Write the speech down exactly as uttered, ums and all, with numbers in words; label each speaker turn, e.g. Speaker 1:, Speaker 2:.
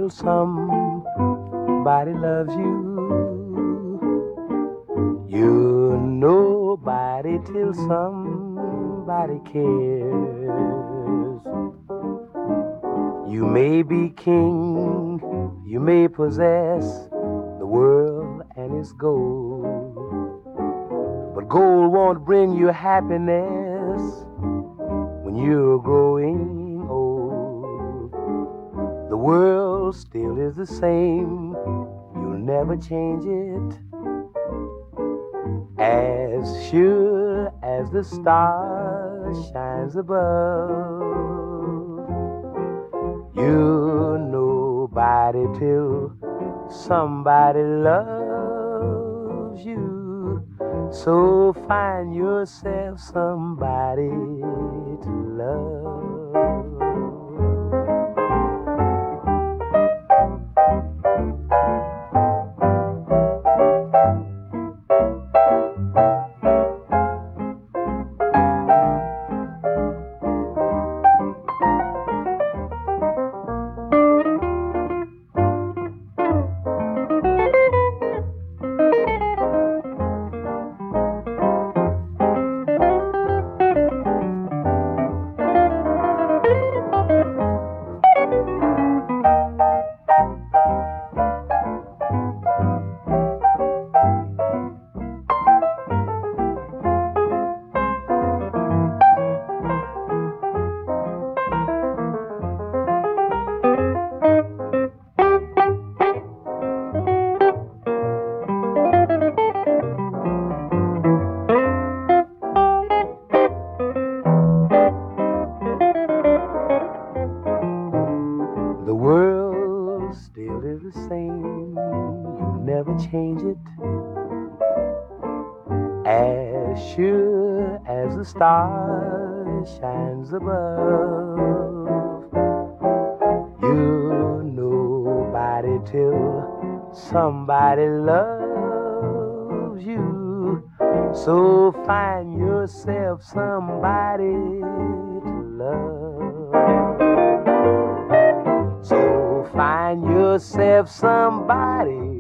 Speaker 1: till somebody loves you. You're nobody till somebody cares. You may be king, you may possess the world and its gold, but gold won't bring you happiness when you're growing old. The world still is the same, you'll never change it. As sure as the star shines above, you're nobody till somebody loves you. So find yourself somebody to love. The world still is the same, you never change it. As sure as the star shines above, you're nobody till somebody loves you. So find yourself somebody to love. So find yourself somebody